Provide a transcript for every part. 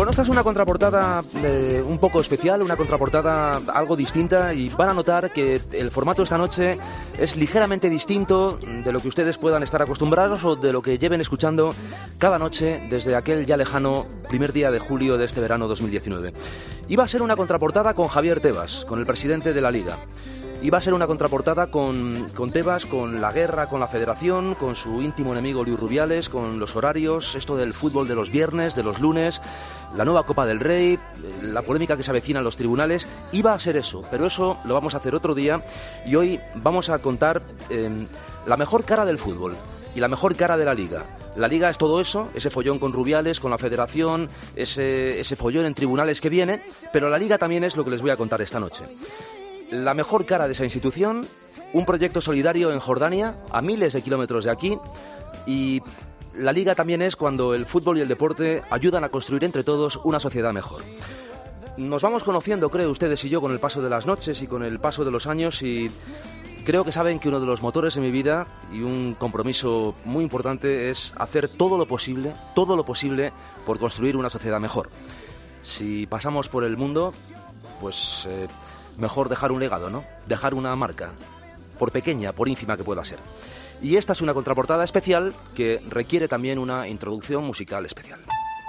Bueno, esta es una contraportada un poco especial, una contraportada algo distinta, y van a notar que el formato esta noche es ligeramente distinto de lo que ustedes puedan estar acostumbrados o de lo que lleven escuchando cada noche desde aquel ya lejano primer día de julio de este verano 2019. Iba a ser una contraportada con Javier Tebas, con el presidente de la Liga. Iba a ser una contraportada con Tebas, con la guerra, con la federación, con su íntimo enemigo Luis Rubiales, con los horarios, esto del fútbol de los viernes, de los lunes, la nueva Copa del Rey, la polémica que se avecina en los tribunales. Iba a ser eso, pero eso lo vamos a hacer otro día, y hoy vamos a contar la mejor cara del fútbol y la mejor cara de la Liga. La Liga es todo eso, ese follón con Rubiales, con la federación, ese follón en tribunales que viene, pero la Liga también es lo que les voy a contar esta noche. La mejor cara de esa institución, un proyecto solidario en Jordania, a miles de kilómetros de aquí, y la Liga también es cuando el fútbol y el deporte ayudan a construir entre todos una sociedad mejor. Nos vamos conociendo, creo, ustedes y yo, con el paso de las noches y con el paso de los años, y creo que saben que uno de los motores de mi vida y un compromiso muy importante es hacer todo lo posible por construir una sociedad mejor. Si pasamos por el mundo, pues mejor dejar un legado, ¿no? Dejar una marca, por pequeña, por ínfima que pueda ser. Y esta es una contraportada especial que requiere también una introducción musical especial.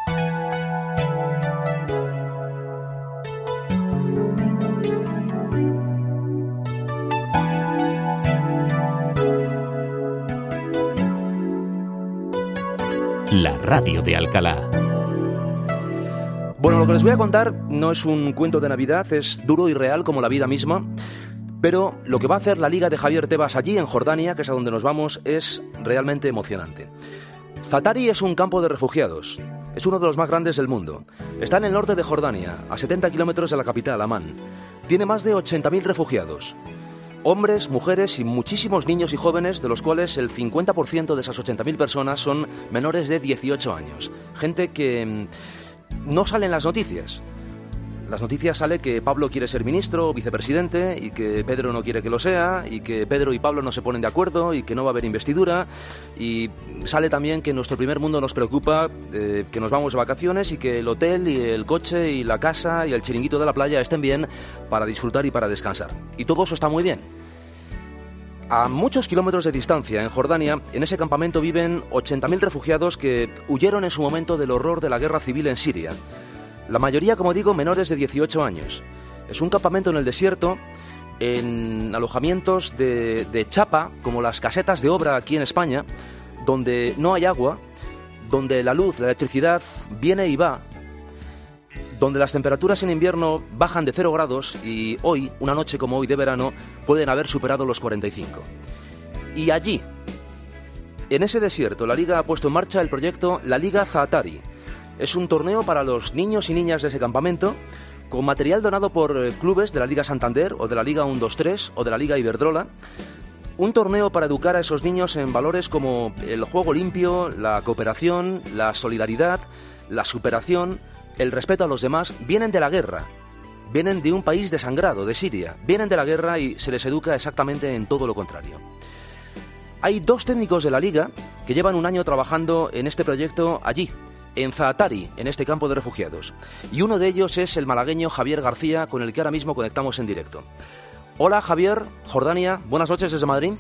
La radio de Alcalá. Bueno, lo que les voy a contar no es un cuento de Navidad, es duro y real como la vida misma, pero lo que va a hacer la Liga de Javier Tebas allí en Jordania, que es a donde nos vamos, es realmente emocionante. Zaatari es un campo de refugiados, es uno de los más grandes del mundo. Está en el norte de Jordania, a 70 kilómetros de la capital, Amán. Tiene más de 80.000 refugiados. Hombres, mujeres y muchísimos niños y jóvenes, de los cuales el 50% de esas 80.000 personas son menores de 18 años. Gente que no sale en las noticias. Las noticias sale que Pablo quiere ser ministro o vicepresidente, y que Pedro no quiere que lo sea, y que Pedro y Pablo no se ponen de acuerdo, y que no va a haber investidura. Y sale también que en nuestro primer mundo nos preocupa que nos vamos de vacaciones y que el hotel y el coche y la casa y el chiringuito de la playa estén bien para disfrutar y para descansar. Y todo eso está muy bien. A muchos kilómetros de distancia, en Jordania, en ese campamento viven 80.000 refugiados que huyeron en su momento del horror de la guerra civil en Siria. La mayoría, como digo, menores de 18 años. Es un campamento en el desierto, en alojamientos de chapa, como las casetas de obra aquí en España, donde no hay agua, donde la luz, la electricidad viene y va, donde las temperaturas en invierno bajan de 0 grados y hoy, una noche como hoy de verano, pueden haber superado los 45. Y allí, en ese desierto, la Liga ha puesto en marcha el proyecto La Liga Zaatari. Es un torneo para los niños y niñas de ese campamento, con material donado por clubes de la Liga Santander o de la Liga 1-2-3 o de la Liga Iberdrola. Un torneo para educar a esos niños en valores como el juego limpio, la cooperación, la solidaridad, la superación, el respeto a los demás. Vienen de la guerra, vienen de un país desangrado, de Siria, vienen de la guerra y se les educa exactamente en todo lo contrario. Hay 2 técnicos de la Liga que llevan un año trabajando en este proyecto allí, en Zaatari, en este campo de refugiados. Y uno de ellos es el malagueño Javier García, con el que ahora mismo conectamos en directo. Hola Javier, Jordania, buenas noches desde Madrid.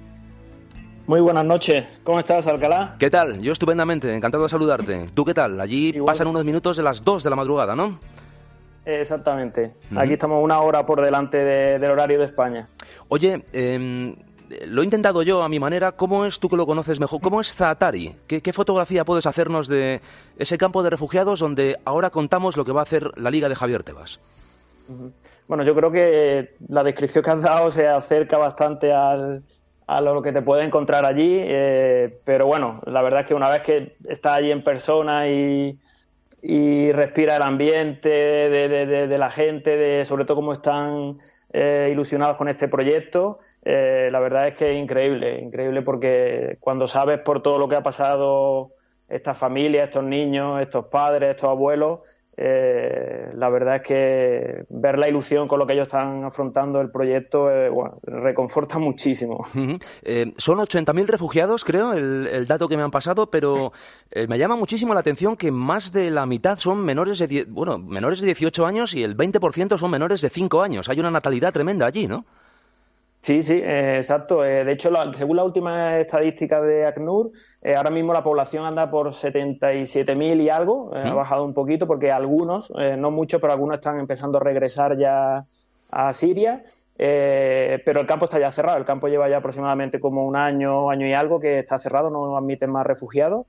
Muy buenas noches, ¿cómo estás, Alcalá? ¿Qué tal? Yo estupendamente, encantado de saludarte. ¿Tú qué tal? Allí igual. Pasan unos minutos de las 2 de la madrugada, ¿no? Exactamente, Aquí estamos 1 hora por delante del horario de España. Oye, lo he intentado yo a mi manera. ¿Cómo es, tú que lo conoces mejor, cómo es Zaatari? ¿Qué fotografía puedes hacernos de ese campo de refugiados donde ahora contamos lo que va a hacer la Liga de Javier Tebas? Bueno, yo creo que la descripción que has dado se acerca bastante a lo que te puedes encontrar allí, pero bueno, la verdad es que una vez que estás allí en persona y respira el ambiente de la gente, sobre todo cómo están ilusionados con este proyecto, la verdad es que es increíble porque cuando sabes por todo lo que ha pasado esta familia, estos niños, estos padres, estos abuelos, La verdad es que ver la ilusión con lo que ellos están afrontando el proyecto, bueno, reconforta muchísimo. Son 80.000 refugiados, creo, el dato que me han pasado, pero me llama muchísimo la atención que más de la mitad son menores de 18 años y el 20% son menores de 5 años. Hay una natalidad tremenda allí, ¿no? Sí, sí, exacto. De hecho, según la última estadística de ACNUR, ahora mismo la población anda por 77.000 y algo. Ha bajado un poquito porque algunos, no muchos, pero algunos están empezando a regresar ya a Siria. Pero el campo está ya cerrado. El campo lleva ya aproximadamente como un año y algo que está cerrado, no admiten más refugiados.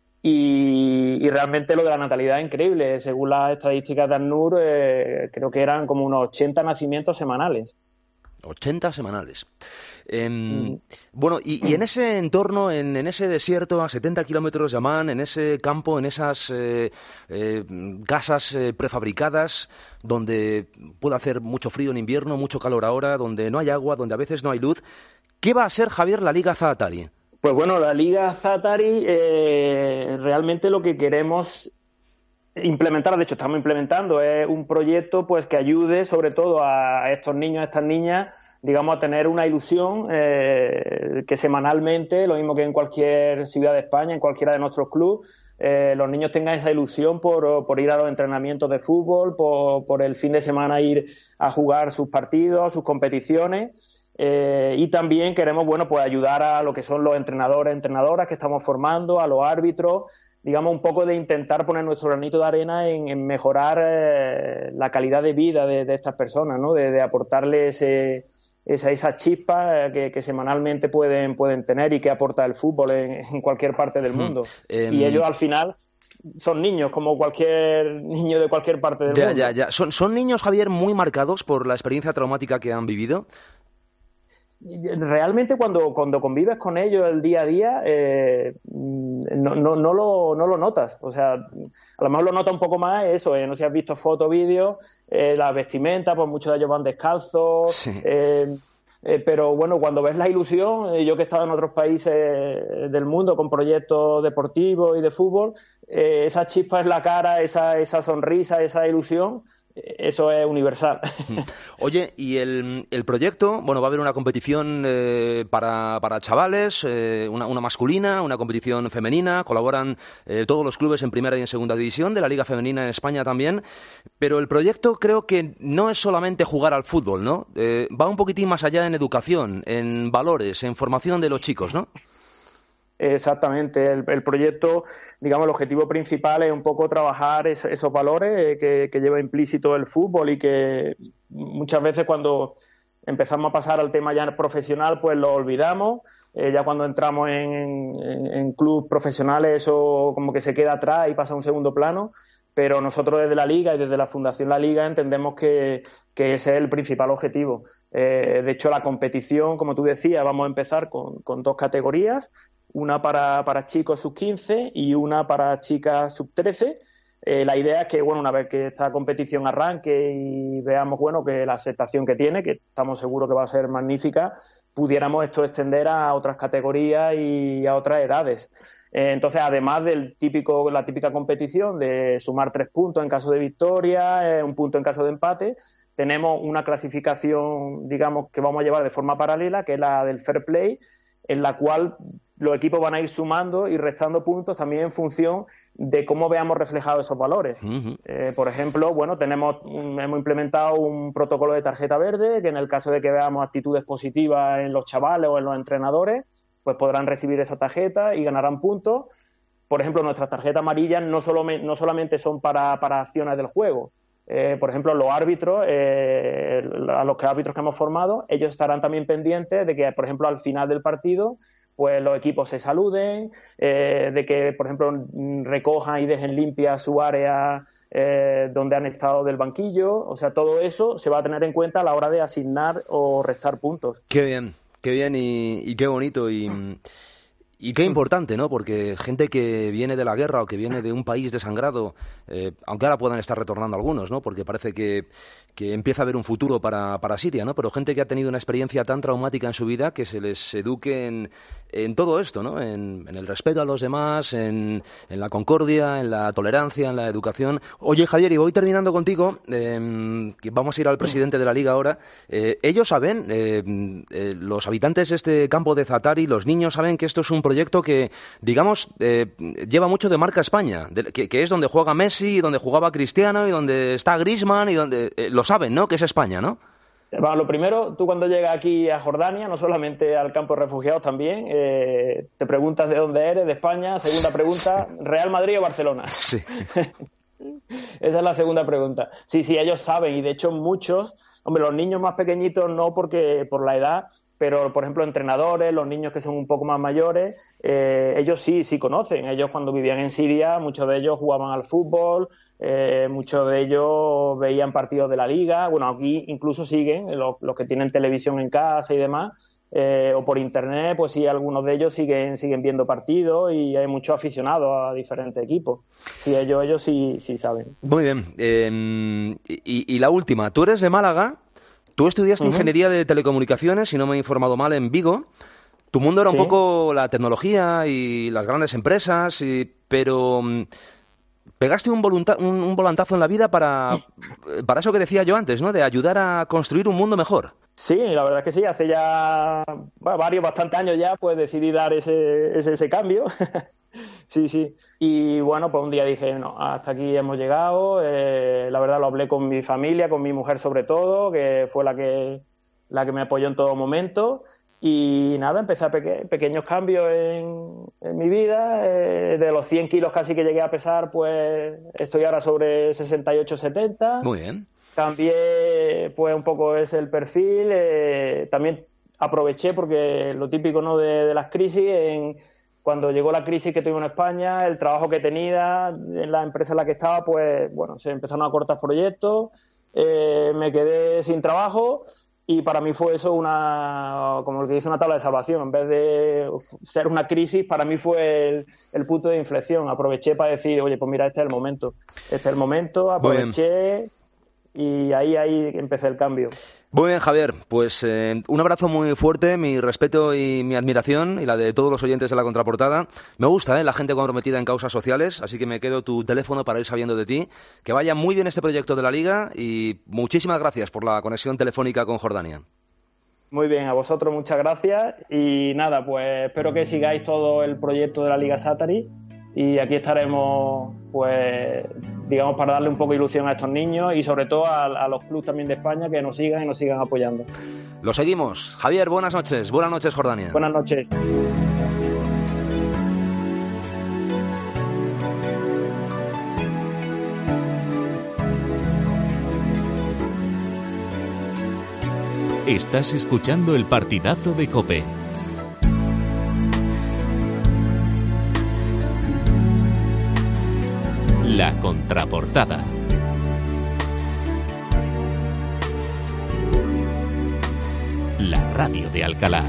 Y realmente lo de la natalidad es increíble. Según las estadísticas de ACNUR, creo que eran como unos 80 nacimientos semanales. 80 semanales. Bueno, y en ese entorno, en ese desierto a 70 kilómetros de Amán, en ese campo, en esas casas prefabricadas, donde puede hacer mucho frío en invierno, mucho calor ahora, donde no hay agua, donde a veces no hay luz, ¿qué va a ser, Javier, la Liga Zaatari? Pues bueno, la Liga Zaatari realmente lo que queremos implementar, de hecho estamos implementando, es un proyecto pues que ayude sobre todo a estos niños, a estas niñas, digamos, a tener una ilusión que semanalmente, lo mismo que en cualquier ciudad de España, en cualquiera de nuestros clubes, los niños tengan esa ilusión por ir a los entrenamientos de fútbol, por el fin de semana ir a jugar sus partidos, sus competiciones. Y también queremos, bueno, pues ayudar a lo que son los entrenadores, entrenadoras que estamos formando, a los árbitros, digamos, un poco de intentar poner nuestro granito de arena en mejorar la calidad de vida de estas personas, ¿no? De aportarles esa chispa que semanalmente pueden tener y que aporta el fútbol en cualquier parte del mundo. Y ellos al final son niños, como cualquier niño de cualquier parte del mundo. Ya. ¿Son niños, Javier, muy marcados por la experiencia traumática que han vivido? Realmente cuando convives con ellos el día a día no lo notas. O sea, a lo mejor lo notas un poco más eso, no sé si has visto fotos, vídeos, la vestimenta, pues muchos de ellos van descalzos. Sí. Pero bueno, cuando ves la ilusión, yo que he estado en otros países del mundo con proyectos deportivos y de fútbol, esa chispa en la cara, esa sonrisa, esa ilusión, eso es universal. Oye, y el proyecto, bueno, va a haber una competición para chavales, una masculina, una competición femenina, colaboran todos los clubes en primera y en segunda división de la Liga Femenina en España también, pero el proyecto creo que no es solamente jugar al fútbol, ¿no? Va un poquitín más allá en educación, en valores, en formación de los chicos, ¿no? Exactamente, el proyecto, digamos, el objetivo principal es un poco trabajar esos valores que lleva implícito el fútbol y que muchas veces cuando empezamos a pasar al tema ya profesional pues lo olvidamos, ya cuando entramos en clubes profesionales eso como que se queda atrás y pasa a un segundo plano, pero nosotros desde la Liga y desde la Fundación La Liga entendemos que ese es el principal objetivo. De hecho, la competición, como tú decías, vamos a empezar con 2 categorías, una para chicos sub-15 y una para chicas sub-13. La idea es que, bueno, una vez que esta competición arranque y veamos, bueno, que la aceptación que tiene, que estamos seguros que va a ser magnífica, pudiéramos esto extender a otras categorías y a otras edades. Entonces, además la típica competición de sumar 3 puntos en caso de victoria, 1 punto en caso de empate, tenemos una clasificación, digamos, que vamos a llevar de forma paralela, que es la del fair play, en la cual los equipos van a ir sumando y restando puntos también en función de cómo veamos reflejados esos valores. Por ejemplo, bueno, hemos implementado un protocolo de tarjeta verde, que en el caso de que veamos actitudes positivas en los chavales o en los entrenadores, pues podrán recibir esa tarjeta y ganarán puntos. Por ejemplo, nuestras tarjetas amarillas no solamente son para acciones del juego. Por ejemplo, los árbitros, a los árbitros que hemos formado, ellos estarán también pendientes de que, por ejemplo, al final del partido, pues los equipos se saluden, de que, por ejemplo, recojan y dejen limpia su área donde han estado del banquillo. O sea, todo eso se va a tener en cuenta a la hora de asignar o restar puntos. Qué bien y qué bonito. Y Y qué importante, ¿no? Porque gente que viene de la guerra o que viene de un país desangrado, aunque ahora puedan estar retornando algunos, ¿no? Porque parece que empieza a haber un futuro para Siria, ¿no? Pero gente que ha tenido una experiencia tan traumática en su vida, que se les eduque en todo esto, ¿no? En el respeto a los demás, en la concordia, en la tolerancia, en la educación. Oye, Javier, y voy terminando contigo, que vamos a ir al presidente de la Liga ahora. Ellos saben, los habitantes de este campo de Zatari, los niños saben que esto es un proyecto que, digamos, lleva mucho de marca España, que es donde juega Messi, donde jugaba Cristiano y donde está Griezmann y donde lo saben, ¿no? Que es España, ¿no? Bueno, lo primero, tú cuando llegas aquí a Jordania, no solamente al campo de refugiados también, te preguntas de dónde eres, de España. Segunda pregunta, ¿Real Madrid o Barcelona? Sí. Esa es la segunda pregunta. Sí, ellos saben, y de hecho muchos, hombre, los niños más pequeñitos no porque por la edad, pero por ejemplo entrenadores, los niños que son un poco más mayores, ellos sí conocen. Ellos cuando vivían en Siria, muchos de ellos jugaban al fútbol, muchos de ellos veían partidos de la Liga. Bueno, aquí incluso siguen, los que tienen televisión en casa y demás, o por internet, pues sí, algunos de ellos siguen viendo partidos y hay muchos aficionados a diferentes equipos. Sí, ellos sí saben. Muy bien. Y la última, tú eres de Málaga. Tú estudiaste Ingeniería de Telecomunicaciones, si no me he informado mal, en Vigo. Tu mundo era un poco la tecnología y las grandes empresas, pero pegaste un volantazo en la vida para eso que decía yo antes, ¿no? De ayudar a construir un mundo mejor. Sí, la verdad es que sí. Hace ya bastantes años ya, pues decidí dar ese cambio. Sí. Y bueno, pues un día dije, no, hasta aquí hemos llegado. La verdad lo hablé con mi familia, con mi mujer sobre todo, que fue la que me apoyó en todo momento. Y nada, empecé a pequeños cambios en mi vida. De los 100 kilos casi que llegué a pesar, pues estoy ahora sobre 68, 70. Muy bien. Cambié pues un poco el perfil. También aproveché, porque lo típico, ¿no?, de las crisis, cuando llegó la crisis que tuvimos en España, el trabajo que tenía en la empresa en la que estaba, pues bueno, se empezaron a cortar proyectos, me quedé sin trabajo y para mí fue eso como el que dice, una tabla de salvación. En vez de ser una crisis, para mí fue el punto de inflexión. Aproveché para decir, oye, pues mira, este es el momento, aproveché y ahí empecé el cambio. Muy bien, Javier, pues un abrazo muy fuerte, mi respeto y mi admiración y la de todos los oyentes de La Contraportada. Me gusta la gente comprometida en causas sociales, así que me quedo tu teléfono para ir sabiendo de ti. Que vaya muy bien este proyecto de la Liga y muchísimas gracias por la conexión telefónica con Jordania. Muy bien, a vosotros muchas gracias y nada, pues espero que sigáis todo el proyecto de la Liga Zatari y aquí estaremos, pues digamos, para darle un poco de ilusión a estos niños y sobre todo a los clubes también de España que nos sigan y nos sigan apoyando. Lo seguimos. Javier, buenas noches. Buenas noches, Jordania. Buenas noches. Estás escuchando el partidazo de COPE. La Contraportada. La radio de Alcalá.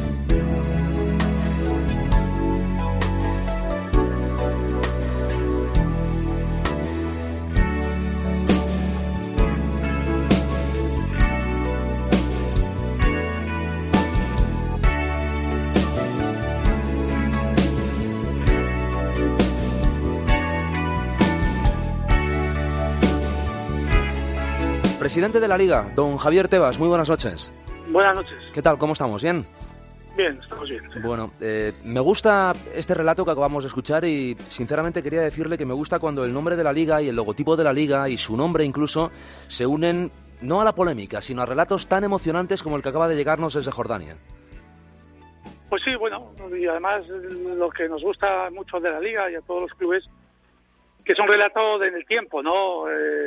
Presidente de la Liga, don Javier Tebas, muy buenas noches. Buenas noches. ¿Qué tal? ¿Cómo estamos? ¿Bien? Bien, estamos bien. Bueno, me gusta este relato que acabamos de escuchar y sinceramente quería decirle que me gusta cuando el nombre de la Liga y el logotipo de la Liga y su nombre incluso se unen no a la polémica, sino a relatos tan emocionantes como el que acaba de llegarnos desde Jordania. Pues sí, bueno, y además lo que nos gusta mucho de la Liga y a todos los clubes, que es un relato en el tiempo, ¿no?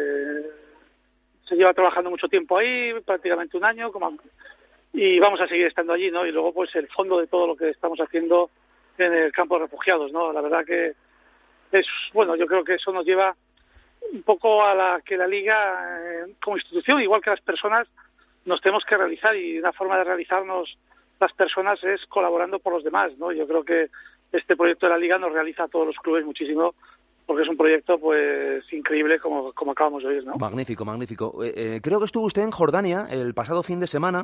Se lleva trabajando mucho tiempo ahí, prácticamente un año, y vamos a seguir estando allí, ¿no? Y luego, pues, el fondo de todo lo que estamos haciendo en el campo de refugiados, ¿no? La verdad que es, bueno, yo creo que eso nos lleva un poco a que la Liga, como institución, igual que las personas, nos tenemos que realizar, y una forma de realizarnos las personas es colaborando por los demás, ¿no? Yo creo que este proyecto de la Liga nos realiza a todos los clubes muchísimo, porque es un proyecto pues increíble como acabamos de oír, ¿no? Magnífico, magnífico. Creo que estuvo usted en Jordania el pasado fin de semana.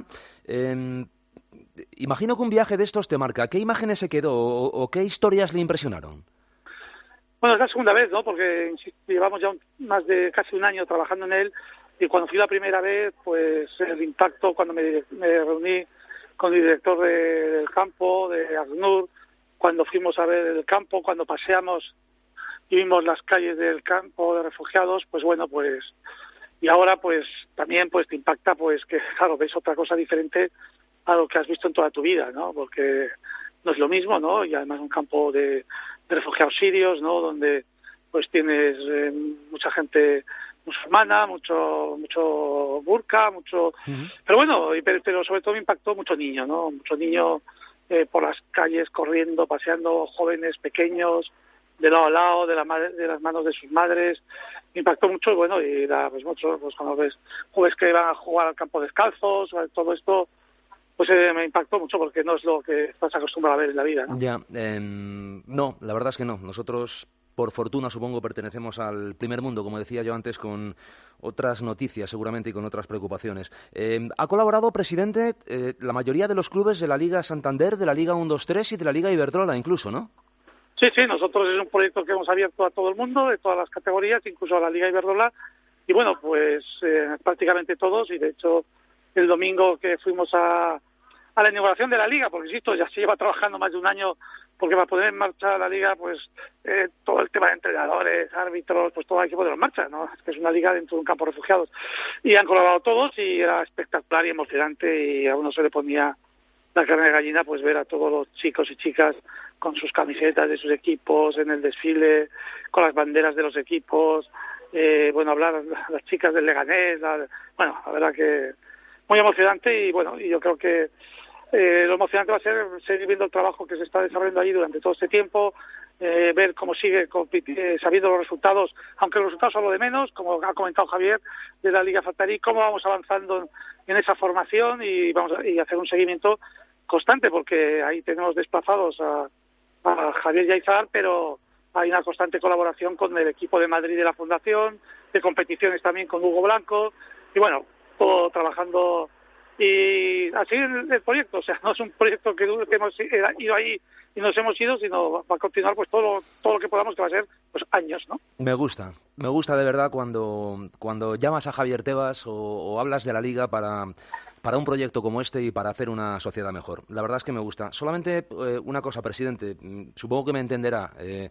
Imagino que un viaje de estos te marca. ¿Qué imágenes se quedó o qué historias le impresionaron? Bueno, es la segunda vez, ¿no? Porque llevamos ya más de casi un año trabajando en él, y cuando fui la primera vez, pues el impacto cuando me reuní con el director del campo, de ACNUR, cuando fuimos a ver el campo, cuando paseamos y vimos las calles del campo de refugiados, pues bueno, pues y ahora pues también pues te impacta pues que claro, ves otra cosa diferente a lo que has visto en toda tu vida, ¿no? Porque no es lo mismo, ¿no? Y además un campo de refugiados sirios, ¿no? Donde pues tienes mucha gente musulmana, mucho burka, mucho... Uh-huh. Pero bueno, pero sobre todo me impactó mucho niño, ¿no? Mucho niño por las calles corriendo, paseando, jóvenes pequeños, de lado a lado, de las manos de sus madres. Me impactó mucho y bueno, y pues mucho, pues cuando ves jóvenes que van a jugar al campo descalzos, todo esto, pues me impactó mucho porque no es lo que estás acostumbrado a ver en la vida, ¿no? Ya, no, la verdad es que no. Nosotros, por fortuna, supongo, pertenecemos al primer mundo, como decía yo antes, con otras noticias seguramente y con otras preocupaciones. Ha colaborado, presidente, la mayoría de los clubes de la Liga Santander, de la Liga 1-2-3 y de la Liga Iberdrola incluso, ¿no? Sí, nosotros es un proyecto que hemos abierto a todo el mundo, de todas las categorías, incluso a la Liga Iberdrola, y bueno, pues prácticamente todos, y de hecho el domingo que fuimos a la inauguración de la Liga, porque insisto, ya se lleva trabajando más de un año, porque para poner en marcha la Liga, pues todo el tema de entrenadores, árbitros, pues todo hay que ponerlo en marcha, ¿no? Es que es una Liga dentro de un campo de refugiados. Y han colaborado todos y era espectacular y emocionante, y a uno se le ponía la carne de gallina, pues ver a todos los chicos y chicas con sus camisetas de sus equipos en el desfile, con las banderas de los equipos, bueno, hablar las chicas del Leganés, bueno, la verdad que muy emocionante. Y bueno, y yo creo que lo emocionante va a ser seguir viendo el trabajo que se está desarrollando allí durante todo este tiempo, ver cómo sigue sabiendo los resultados, aunque los resultados son lo de menos, como ha comentado Javier, de la Liga Fatarí, cómo vamos avanzando en esa formación y hacer un seguimiento constante, porque ahí tenemos desplazados a Javier Yaizar, pero hay una constante colaboración con el equipo de Madrid de la Fundación, de competiciones también con Hugo Blanco, y bueno, todo trabajando y así el proyecto. O sea, no es un proyecto que hemos ido ahí y nos hemos ido, sino va a continuar pues todo lo que podamos, que va a ser pues años, ¿no? Me gusta de verdad cuando llamas a Javier Tebas o hablas de la Liga para un proyecto como este y para hacer una sociedad mejor. La verdad es que me gusta. Solamente una cosa, presidente, supongo que me entenderá.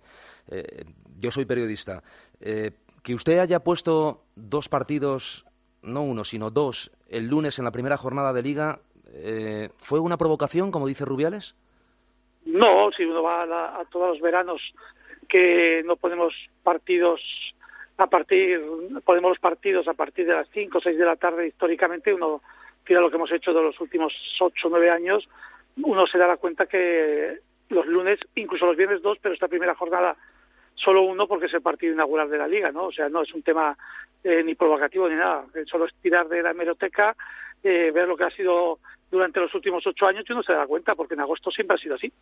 Yo soy periodista. Que usted haya puesto 2 partidos, no 1, sino 2, el lunes en la primera jornada de Liga, ¿fue una provocación, como dice Rubiales? No, si uno va a todos los veranos que no ponemos partidos ponemos los partidos a partir de las 5 o 6 de la tarde, históricamente uno mira lo que hemos hecho de los últimos 8 o 9 años, uno se dará cuenta que los lunes, incluso los viernes 2, pero esta primera jornada solo 1 porque es el partido inaugural de la Liga, ¿no? O sea, no es un tema ni provocativo ni nada, solo es tirar de la hemeroteca, ver lo que ha sido durante los últimos 8 años y uno se da cuenta, porque en agosto siempre ha sido así.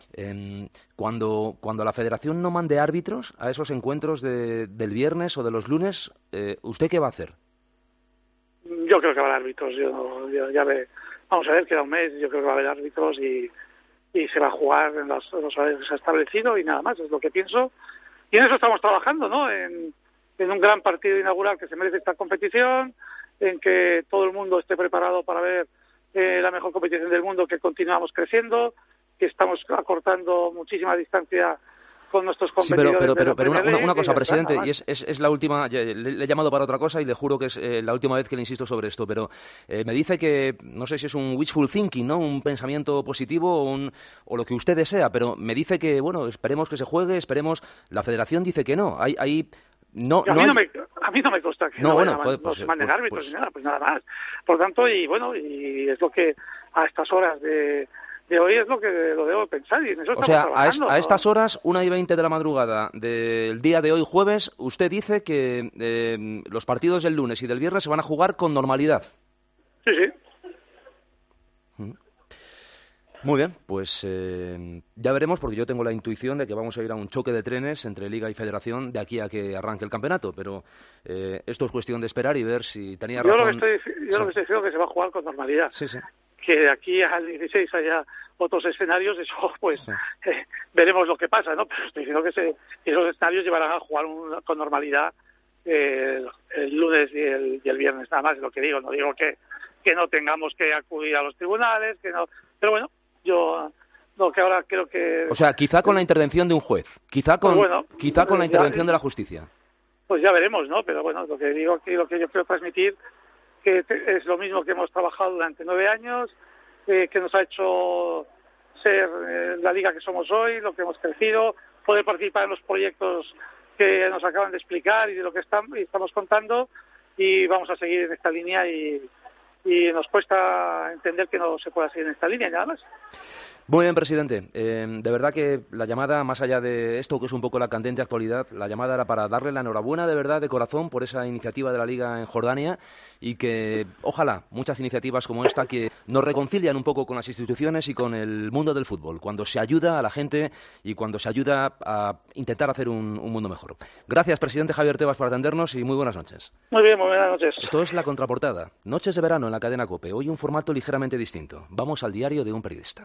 Cuando la Federación no mande árbitros a esos encuentros del viernes o de los lunes, ¿usted qué va a hacer? Yo creo que va a haber árbitros. Vamos a ver, queda un mes, yo creo que va a haber árbitros y se va a jugar en los horarios que se ha establecido y nada más, es lo que pienso. Y en eso estamos trabajando, ¿no? En un gran partido inaugural que se merece esta competición, en que todo el mundo esté preparado para ver la mejor competición del mundo, que continuamos creciendo, que estamos acortando muchísima distancia con nuestros competidores. Sí, pero una cosa, presidente, y es la última, le he llamado para otra cosa y le juro que es la última vez que le insisto sobre esto, pero me dice que, no sé si es un wishful thinking, ¿no? Un pensamiento positivo o lo que usted desea, pero me dice que, bueno, esperemos que se juegue, la Federación dice que no, a mí no me consta que no se manden árbitros ni nada, pues nada más. Por tanto, y es lo que a estas horas de hoy es lo que lo debo pensar, y en eso estamos trabajando. A estas horas, 1:20 de la madrugada del día de hoy, jueves, usted dice que los partidos del lunes y del viernes se van a jugar con normalidad. Sí. Muy bien, pues ya veremos, porque yo tengo la intuición de que vamos a ir a un choque de trenes entre Liga y Federación de aquí a que arranque el campeonato, pero esto es cuestión de esperar y ver si tenía razón. Yo lo que estoy diciendo es que se va a jugar con normalidad. Sí. Que de aquí al 16 haya otros escenarios, eso pues veremos lo que pasa, ¿no? Pero estoy diciendo que esos escenarios llevarán a jugar con normalidad el lunes y el viernes, nada más es lo que digo. No digo que no tengamos que acudir a los tribunales, que no, pero bueno, yo no, que ahora creo que... O sea, quizá con la intervención de un juez, quizá con la intervención de la justicia. Pues ya veremos, ¿no? Pero bueno, lo que digo aquí, lo que yo quiero transmitir, que es lo mismo que hemos trabajado durante 9 años, que nos ha hecho ser la liga que somos hoy, lo que hemos crecido, poder participar en los proyectos que nos acaban de explicar y de lo que estamos contando, y vamos a seguir en esta línea y nos cuesta entender que no se pueda seguir en esta línea, nada más. Muy bien, presidente. De verdad que la llamada, más allá de esto que es un poco la candente actualidad, la llamada era para darle la enhorabuena de verdad, de corazón, por esa iniciativa de la Liga en Jordania, y que ojalá muchas iniciativas como esta que nos reconcilian un poco con las instituciones y con el mundo del fútbol, cuando se ayuda a la gente y cuando se ayuda a intentar hacer un mundo mejor. Gracias, presidente Javier Tebas, por atendernos y muy buenas noches. Muy bien, muy buenas noches. Esto es La Contraportada, noches de verano en la cadena COPE. Hoy un formato ligeramente distinto. Vamos al diario de un periodista.